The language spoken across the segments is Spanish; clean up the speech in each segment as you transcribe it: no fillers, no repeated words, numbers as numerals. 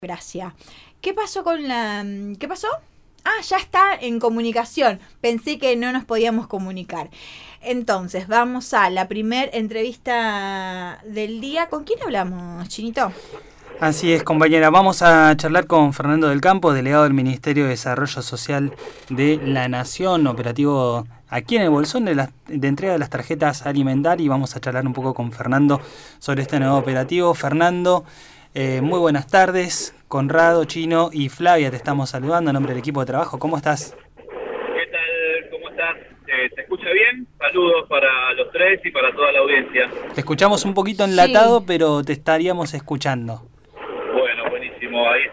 Gracias. ¿Qué pasó con la... ¿Qué pasó? Ah, ya está en comunicación. Pensé que no nos podíamos comunicar. Entonces, vamos a la primer entrevista del día. ¿Con quién hablamos, Chinito? Así es, compañera. Vamos a charlar con Fernando del Campo, delegado del Ministerio de Desarrollo Social de la Nación, operativo aquí en el Bolsón de entrega de las tarjetas alimentarias, y vamos a charlar un poco con Fernando sobre este nuevo operativo. Fernando, muy buenas tardes. Conrado, Chino y Flavia te estamos saludando en nombre del equipo de trabajo. ¿Cómo estás? ¿Qué tal? ¿Cómo estás? ¿Se escucha bien? Saludos para los tres y para toda la audiencia. Te escuchamos un poquito enlatado, sí, pero te estaríamos escuchando. Bueno, buenísimo. Ahí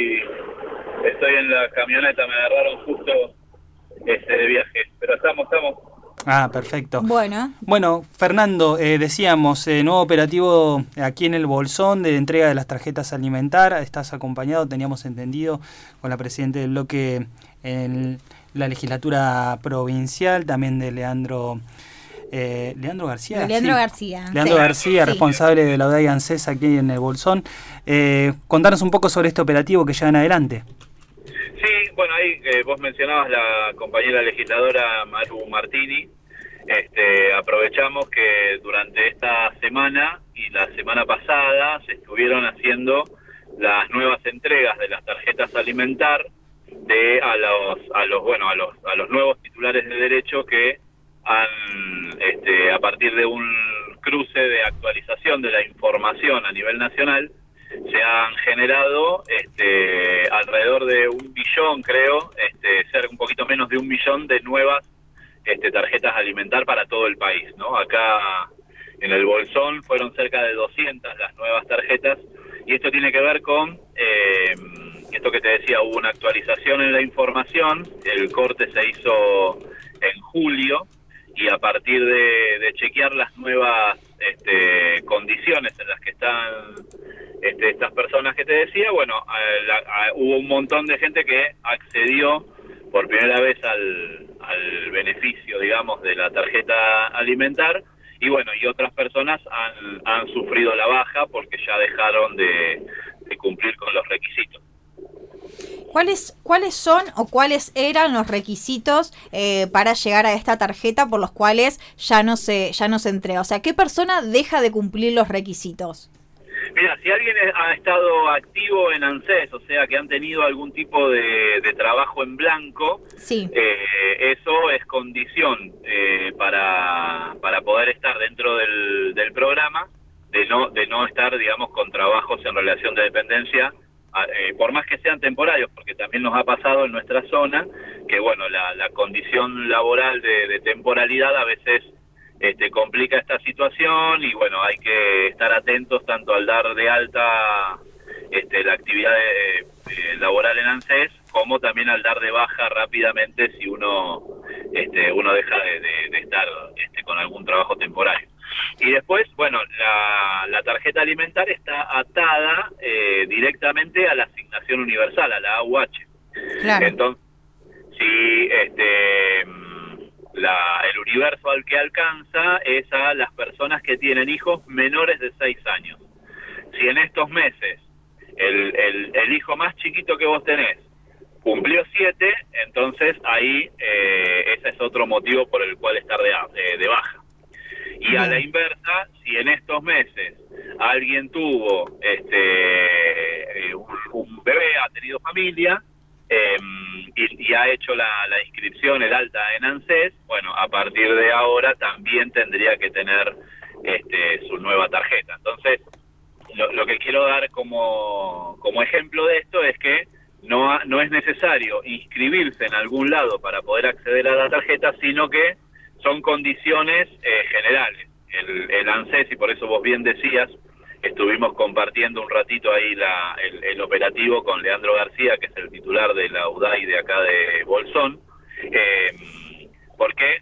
estoy en la camioneta, me agarraron justo de viaje, pero estamos. Ah, perfecto. Bueno, Fernando, decíamos, nuevo operativo aquí en el Bolsón de entrega de las tarjetas alimentarias. Estás acompañado, teníamos entendido, con la presidenta del bloque en la legislatura provincial, también de Leandro García. Leandro García. Leandro García, sí, responsable de la UDAI ANSES aquí en el Bolsón. Contanos un poco sobre este operativo que llevan adelante. Sí, bueno, ahí vos mencionabas la compañera legisladora Maru Martini. Aprovechamos que durante esta semana y la semana pasada se estuvieron haciendo las nuevas entregas de las tarjetas alimentar a los nuevos titulares de derecho que han a partir de un cruce de actualización de la información a nivel nacional se han generado alrededor de 1 billón, creo, ser un poquito menos de 1 billón de nuevas tarjetas alimentar para todo el país, ¿no? Acá en el Bolsón fueron cerca de 200 las nuevas tarjetas, y esto tiene que ver con esto que te decía, hubo una actualización en la información, el corte se hizo en julio, y a partir de chequear las nuevas condiciones en las que están estas personas que te decía, bueno, hubo un montón de gente que accedió por primera vez al beneficio, digamos, de la tarjeta alimentar, y bueno, y otras personas han sufrido la baja porque ya dejaron de cumplir con los requisitos. ¿Cuáles son o cuáles eran los requisitos para llegar a esta tarjeta por los cuales ya no se entrega? O sea, ¿qué persona deja de cumplir los requisitos? Mira, si alguien ha estado activo en ANSES, o sea, que han tenido algún tipo de trabajo en blanco, sí, eso es condición para poder estar dentro del programa, de no estar, digamos, con trabajos en relación de dependencia, por más que sean temporarios, porque también nos ha pasado en nuestra zona que, bueno, la condición laboral de temporalidad a veces complica esta situación, y bueno, hay que estar atentos tanto al dar de alta la actividad laboral en ANSES, como también al dar de baja rápidamente si uno deja de estar con algún trabajo temporario. Y después, bueno, la tarjeta alimentaria está atada directamente a la asignación universal, a la AUH. Claro. Entonces, si el universo al que alcanza es a las personas que tienen hijos menores de 6 años. Si en estos meses el hijo más chiquito que vos tenés cumplió 7, entonces ahí ese es otro motivo por el cual estar de baja. Y a la inversa, si en estos meses alguien tuvo un bebé, ha tenido familia, y ha hecho la inscripción, el alta en ANSES, bueno, a partir de ahora también tendría que tener su nueva tarjeta. Entonces, lo que quiero dar como ejemplo de esto es que no es necesario inscribirse en algún lado para poder acceder a la tarjeta, sino que son condiciones generales. El ANSES, y por eso vos bien decías, estuvimos compartiendo un ratito ahí el operativo con Leandro García, que es el titular de la UDAI de acá de Bolsón, porque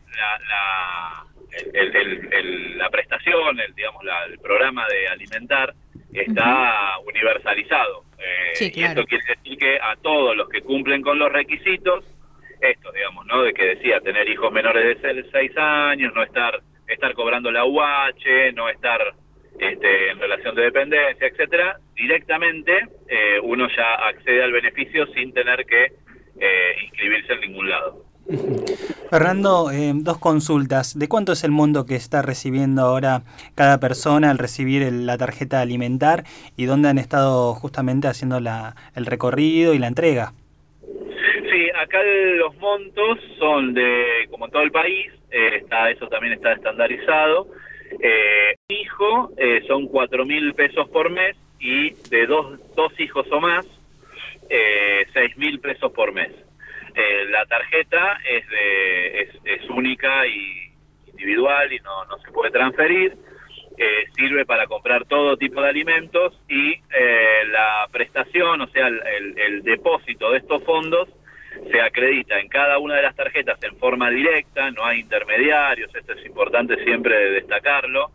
la prestación, el programa de alimentar está universalizado. Sí, claro. Y esto quiere decir que a todos los que cumplen con los requisitos, esto, digamos, ¿no? De que decía, tener hijos menores de 6 años, no estar cobrando la UH, no estar en relación de dependencia, etcétera, directamente uno ya accede al beneficio sin tener que inscribirse en ningún lado. Fernando, dos consultas. ¿De cuánto es el monto que está recibiendo ahora cada persona al recibir la tarjeta alimentar y dónde han estado justamente haciendo el recorrido y la entrega? Sí, acá los montos son como en todo el país, eso también está estandarizado. Hijo son 4.000 pesos por mes y de dos hijos o más, 6.000 pesos por mes. La tarjeta es única y individual y no se puede transferir. Sirve para comprar todo tipo de alimentos y la prestación, o sea, el depósito de estos fondos se acredita en cada una de las tarjetas en forma directa, no hay intermediarios, esto es importante siempre destacarlo.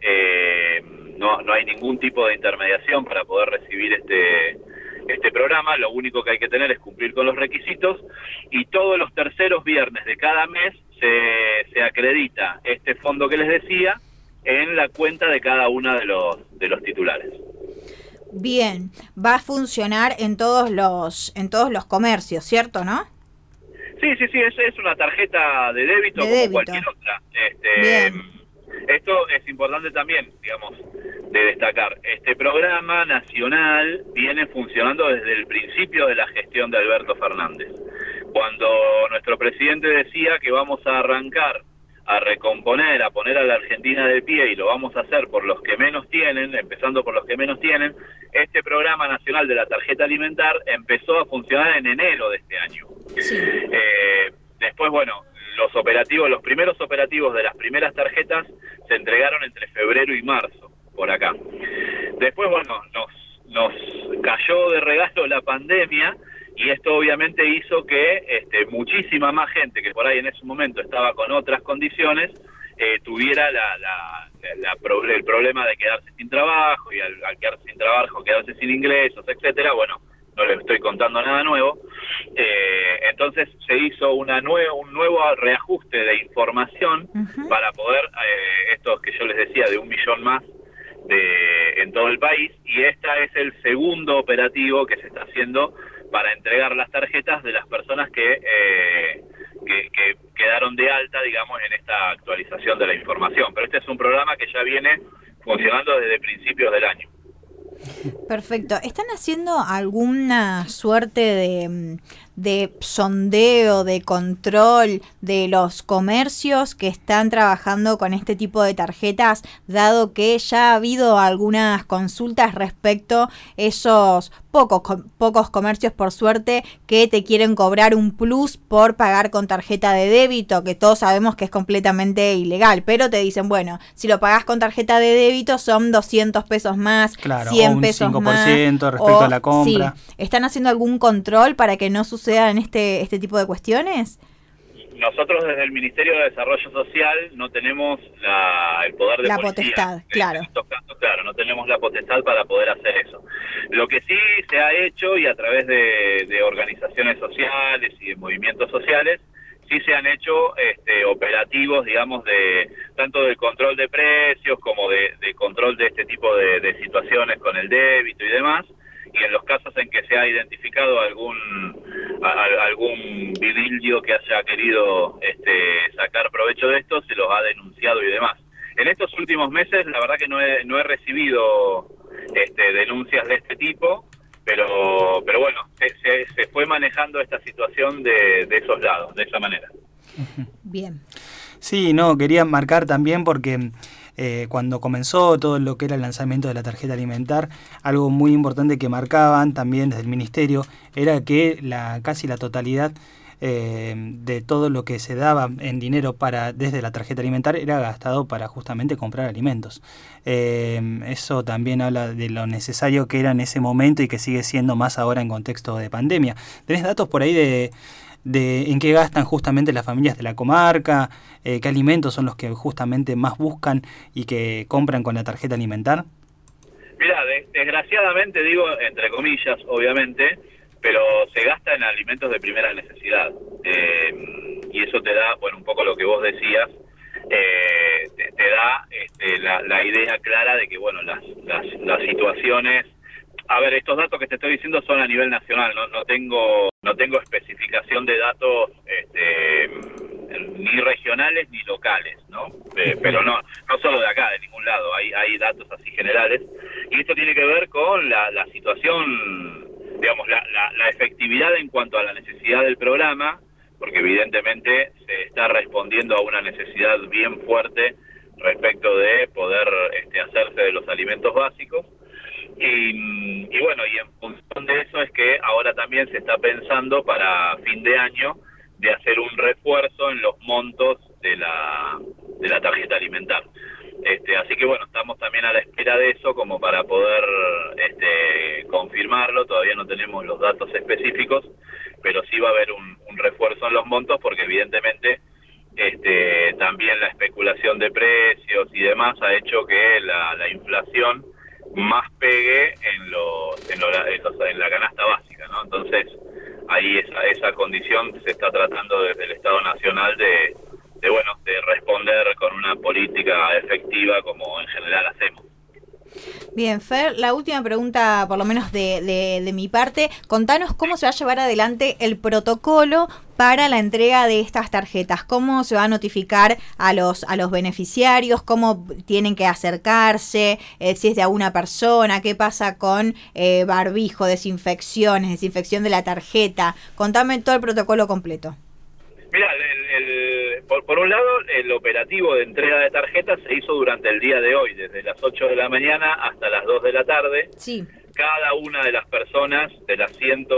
No hay ningún tipo de intermediación para poder recibir este programa. Lo único que hay que tener es cumplir con los requisitos y todos los terceros viernes de cada mes se acredita este fondo que les decía en la cuenta de cada uno de los titulares. Bien, va a funcionar en todos los comercios, ¿cierto, no? Sí, es una tarjeta de débito como cualquier otra. Esto es importante también, digamos, de destacar. Este programa nacional viene funcionando desde el principio de la gestión de Alberto Fernández. Cuando nuestro presidente decía que vamos a arrancar a recomponer, a poner a la Argentina de pie y lo vamos a hacer por los que menos tienen, empezando por los que menos tienen, este programa nacional de la tarjeta alimentar empezó a funcionar en enero de este año. Sí. Después, bueno, los primeros operativos de las primeras tarjetas se entregaron entre febrero y marzo, por acá. Después, bueno, nos cayó de regalo la pandemia y esto obviamente hizo que muchísima más gente que por ahí en ese momento estaba con otras condiciones tuviera el problema de quedarse sin trabajo y al quedarse sin trabajo quedarse sin ingresos, etcétera. Bueno, no les estoy contando nada nuevo. Entonces se hizo un nuevo reajuste de información para poder, estos que yo les decía, de 1 millón más en todo el país, y este es el segundo operativo que se está haciendo para entregar las tarjetas de las personas que quedaron de alta, digamos, en esta actualización de la información. Pero este es un programa que ya viene funcionando desde principios del año. Perfecto. ¿Están haciendo alguna suerte de sondeo, de control de los comercios que están trabajando con este tipo de tarjetas, dado que ya ha habido algunas consultas respecto a esos pocos comercios, por suerte, que te quieren cobrar un plus por pagar con tarjeta de débito, que todos sabemos que es completamente ilegal, pero te dicen, bueno, si lo pagás con tarjeta de débito son 200 pesos más, claro, 100 pesos más. 5% respecto a la compra. Sí. ¿Están haciendo algún control para que no sucedan este tipo de cuestiones? Nosotros desde el Ministerio de Desarrollo Social no tenemos el poder de la policía. Potestad, claro. En estos casos, claro, no tenemos la potestad para poder hacer eso. Lo que sí se ha hecho, y a través de organizaciones sociales y de movimientos sociales, sí se han hecho operativos, digamos, tanto del control de precios como de control de este tipo de situaciones con el débito y demás. Y en los casos en que se ha identificado algún vidillo que haya querido sacar provecho de esto, se los ha denunciado y demás. En estos últimos meses, la verdad que no he recibido denuncias de este tipo, pero bueno, se fue manejando esta situación de esos lados, de esa manera. Bien. Sí, quería marcar también porque cuando comenzó todo lo que era el lanzamiento de la tarjeta alimentar, algo muy importante que marcaban también desde el Ministerio era que casi la totalidad de todo lo que se daba en dinero desde la tarjeta alimentar era gastado para justamente comprar alimentos. Eso también habla de lo necesario que era en ese momento y que sigue siendo más ahora en contexto de pandemia. ¿Tenés datos por ahí de en qué gastan justamente las familias de la comarca? ¿Qué alimentos son los que justamente más buscan y que compran con la tarjeta alimentar? Mira, desgraciadamente, digo entre comillas, obviamente, pero se gasta en alimentos de primera necesidad. Y eso te da, bueno, un poco lo que vos decías, te da la idea clara de que, bueno, las situaciones A ver, estos datos que te estoy diciendo son a nivel nacional, no tengo especificación de datos ni regionales ni locales, ¿no? Pero no solo de acá, de ningún lado, hay datos así generales. Y esto tiene que ver con la situación, digamos, la efectividad en cuanto a la necesidad del programa, porque evidentemente se está respondiendo a una necesidad bien fuerte respecto de poder hacerse de los alimentos básicos. Y bueno, y en función de eso es que ahora también se está pensando para fin de año de hacer un refuerzo en los montos de la tarjeta alimentar. Así que bueno, estamos también a la espera de eso como para poder confirmarlo. Todavía no tenemos los datos específicos, pero sí va a haber un refuerzo en los montos porque evidentemente también la especulación de precios y demás ha hecho que la inflación más pegue en la canasta básica, ¿no? Entonces ahí esa condición se está tratando desde el Estado Nacional de responder con una política efectiva como en general hacemos. Bien, Fer, la última pregunta, por lo menos de mi parte, contanos cómo se va a llevar adelante el protocolo para la entrega de estas tarjetas, cómo se va a notificar a los beneficiarios, cómo tienen que acercarse, si es de alguna persona, qué pasa con barbijo, desinfección de la tarjeta. Contame todo el protocolo completo. Mira, por un lado, el operativo de entrega de tarjetas se hizo durante el día de hoy, desde las 8 de la mañana hasta las 2 de la tarde. Sí. Cada una de las personas, de las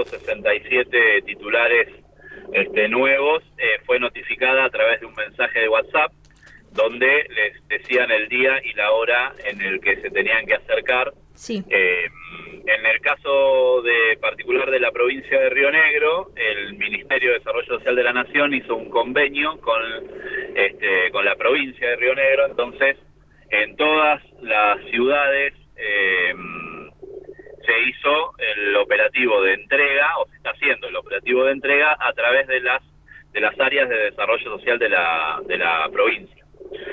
167 titulares nuevos, fue notificada a través de un mensaje de WhatsApp, donde les decían el día y la hora en el que se tenían que acercar. Sí. En el caso particular de la provincia de Río Negro, el Ministerio de Desarrollo Social de la Nación hizo un convenio con la provincia de Río Negro. Entonces, en todas las ciudades se hizo el operativo de entrega, o se está haciendo el operativo de entrega a través de las áreas de desarrollo social de la provincia.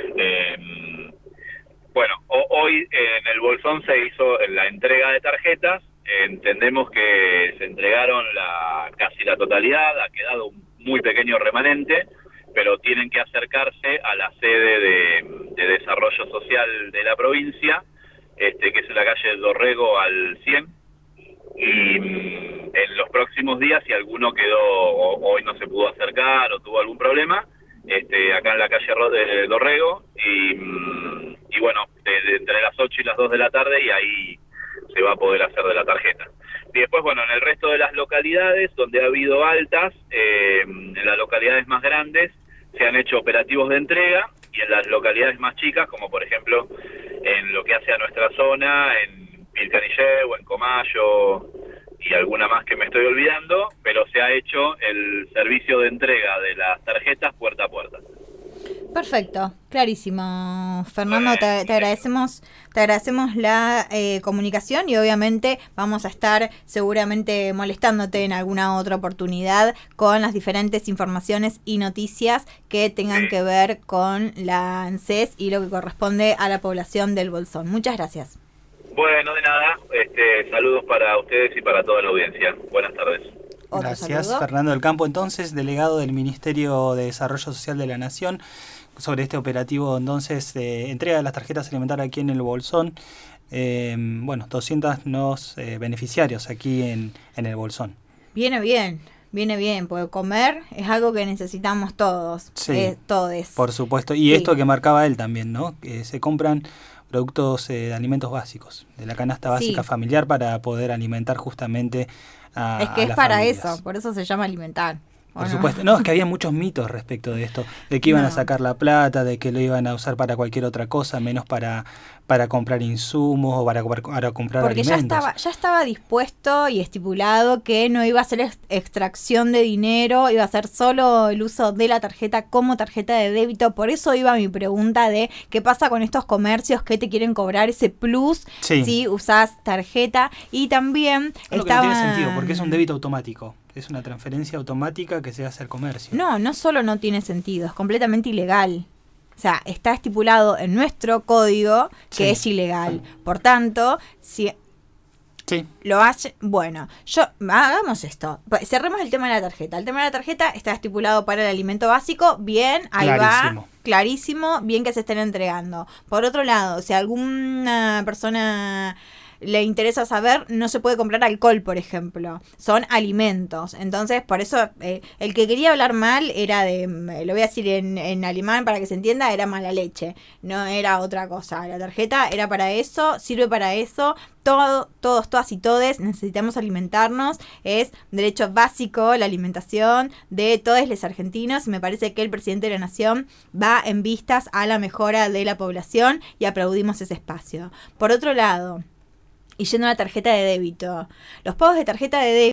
Bueno, hoy en el Bolsón se hizo la entrega de tarjetas. Entendemos que se entregaron casi la totalidad, ha quedado un muy pequeño remanente, pero tienen que acercarse a la sede de desarrollo social de la provincia, que es en la calle del Dorrego al 100, y en los próximos días, si alguno quedó o hoy no se pudo acercar o tuvo algún problema, acá en la calle de Dorrego, y bueno, entre las 8 y las 2 de la tarde, y ahí se va a poder hacer de la tarjeta. Y después, bueno, en el resto de las localidades donde ha habido altas, en las localidades más grandes se han hecho operativos de entrega, y en las localidades más chicas, como por ejemplo en lo que hace a nuestra zona, en Pilcanillé o en Comayo y alguna más que me estoy olvidando, pero se ha hecho el servicio de entrega de las tarjetas puerta a puerta. Perfecto, clarísimo, Fernando, te agradecemos la comunicación, y obviamente vamos a estar seguramente molestándote en alguna otra oportunidad con las diferentes informaciones y noticias que tengan que ver con la ANSES y lo que corresponde a la población del Bolsón. Muchas gracias. Bueno, de nada, saludos para ustedes y para toda la audiencia. Buenas tardes. Gracias, Fernando del Campo, entonces, delegado del Ministerio de Desarrollo Social de la Nación, sobre este operativo, entonces, entrega de las tarjetas alimentarias aquí en el Bolsón. 200 nuevos beneficiarios aquí en el Bolsón. Viene bien, porque comer es algo que necesitamos todos, todes. Por supuesto, y esto que marcaba él también, ¿no? Que se compran productos de alimentos básicos, de la canasta básica familiar, para poder alimentar justamente a Es que es las para familias. eso, por eso se llama alimentar. Por supuesto. No, es que había muchos mitos respecto de esto, de que iban a sacar la plata, de que lo iban a usar para cualquier otra cosa, menos para comprar insumos o para comprar porque alimentos. Porque ya estaba dispuesto y estipulado que no iba a ser extracción de dinero, iba a ser solo el uso de la tarjeta como tarjeta de débito. Por eso iba mi pregunta de qué pasa con estos comercios que te quieren cobrar ese plus si usás tarjeta. Y también no tiene sentido, porque es un débito automático. Es una transferencia automática que se hace al comercio. No solo no tiene sentido, es completamente ilegal. O sea, está estipulado en nuestro código que es ilegal. Por tanto, si Sí. Lo hace, bueno, hagamos esto. Cerremos el tema de la tarjeta. El tema de la tarjeta está estipulado para el alimento básico. Bien, ahí Clarísimo. va. Clarísimo, bien que se estén entregando. Por otro lado, si alguna persona le interesa saber, no se puede comprar alcohol, por ejemplo. Son alimentos. Entonces, por eso, el que quería hablar mal era lo voy a decir en alemán para que se entienda, era mala leche. No era otra cosa. La tarjeta era para eso, sirve para eso. Todos, todas y todes necesitamos alimentarnos. Es derecho básico la alimentación de todos los argentinos. Me parece que el presidente de la nación va en vistas a la mejora de la población y aplaudimos ese espacio. Por otro lado, y yendo a la tarjeta de débito, los pagos de tarjeta de débito